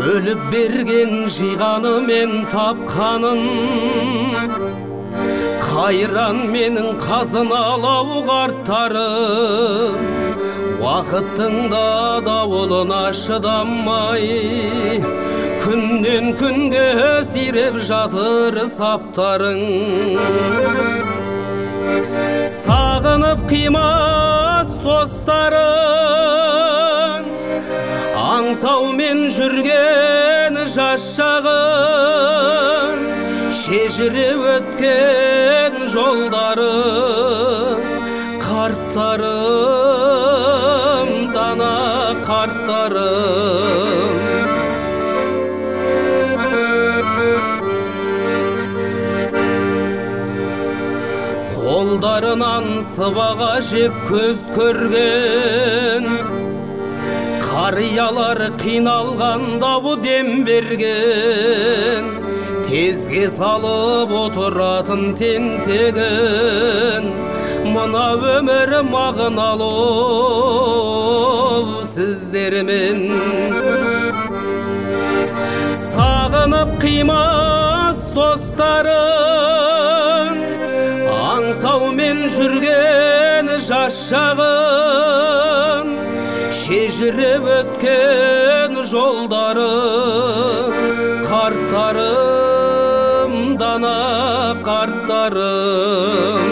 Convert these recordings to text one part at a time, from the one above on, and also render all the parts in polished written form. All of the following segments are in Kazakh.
өліп берген жиғаны мен тапқанын, қайран менің қазыналау қарттарым, уақыттың да дауылына шыдамай, күннен күнге сиреп жатыр саптарың. Сағынып қимас достарын, аңсаумен жүрген жас шағын, шежіре өткен жолдарын, қарттарым, дана қарттарым. Қолдарынан сыбаға жеп көз көрген, қариялар қиналғанда бұ дем берген, тезге салып отыратын тентегін, мына өмір мағыналы сіздермен. Сағынып қимас достарын, аңсаумен жүрген жас шағын, шежіре өткен жолдарын, қарттарым, дана қарттарым.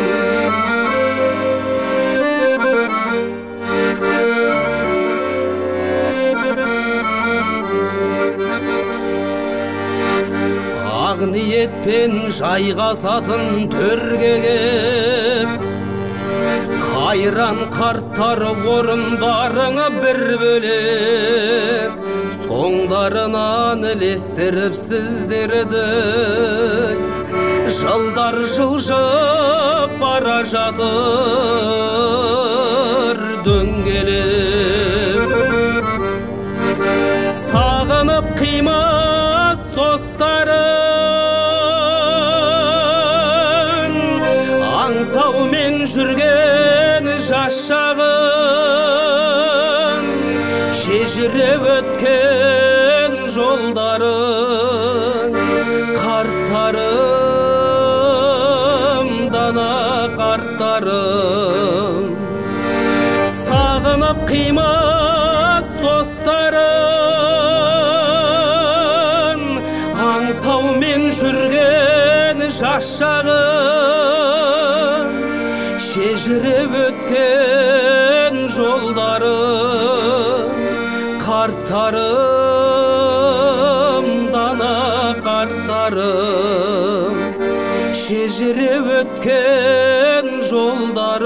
Ақ ниетпен жайғасатын төрге кеп, қайран қарттар орындарыңа бір бөлек, соңдарынан ілестіріп сіздерді, жылдар жылжып бара жатыр дөңгелеп. Сағынып қимас достарын, аңсаумен жүрген жас шағын, шежіре өткен жолдарын, қарттарым, дана қарттарым. Сағынып қимас достарын, аңсаумен жүрген жас шағын, шежіре өткен жолдарын, қарттарым, дана қарттарым. Шежіре өткен жолдарын.